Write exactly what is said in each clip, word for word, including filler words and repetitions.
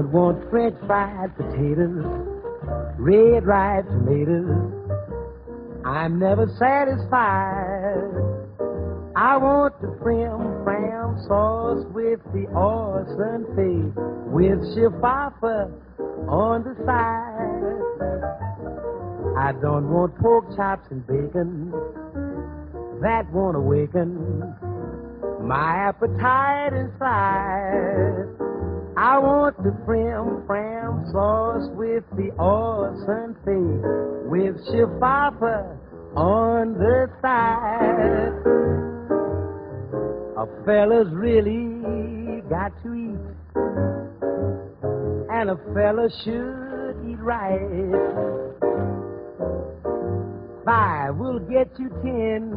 don't want French fried potatoes, red ripe tomatoes. I'm never satisfied. I want the prim fram sauce with the Orson fee, with chiffon on the side. I don't want pork chops and bacon, that won't awaken my appetite inside. I want the prim fram sauce with the Orson fee, with chiffon on the side. A fella's really got to eat, and a fella should eat right. Five will get you ten.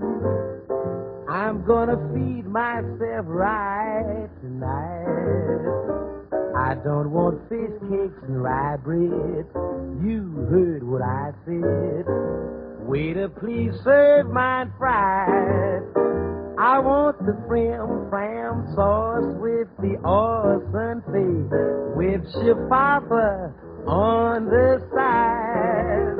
I'm gonna feed myself right tonight. I don't want fish cakes and rye bread. You heard what I said. Waiter, please serve mine fried. I want the prim fram sauce with the Orson fee, with chiffon on the side.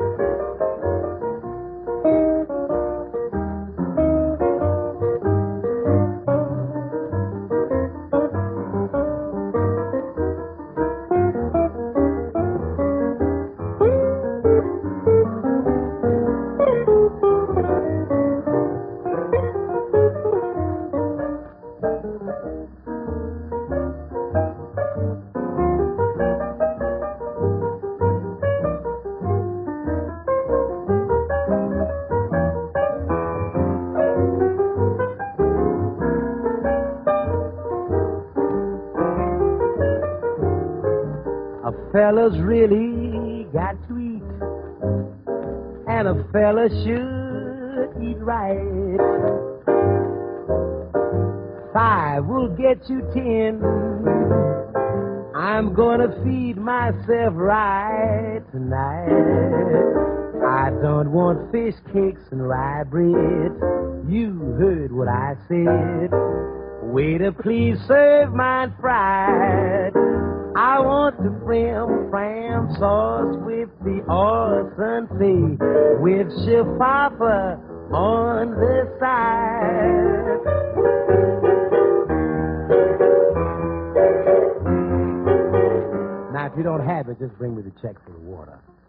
A fella's really got to eat, and a fella should eat right. Five will get you ten. I'm gonna feed myself right tonight. I don't want fish cakes and rye bread. You heard what I said. Waiter, please serve mine fried. I want the prim fram sauce with the Orson fee, with chiffon on the side. Now, if you don't have it, just bring me the check for the water.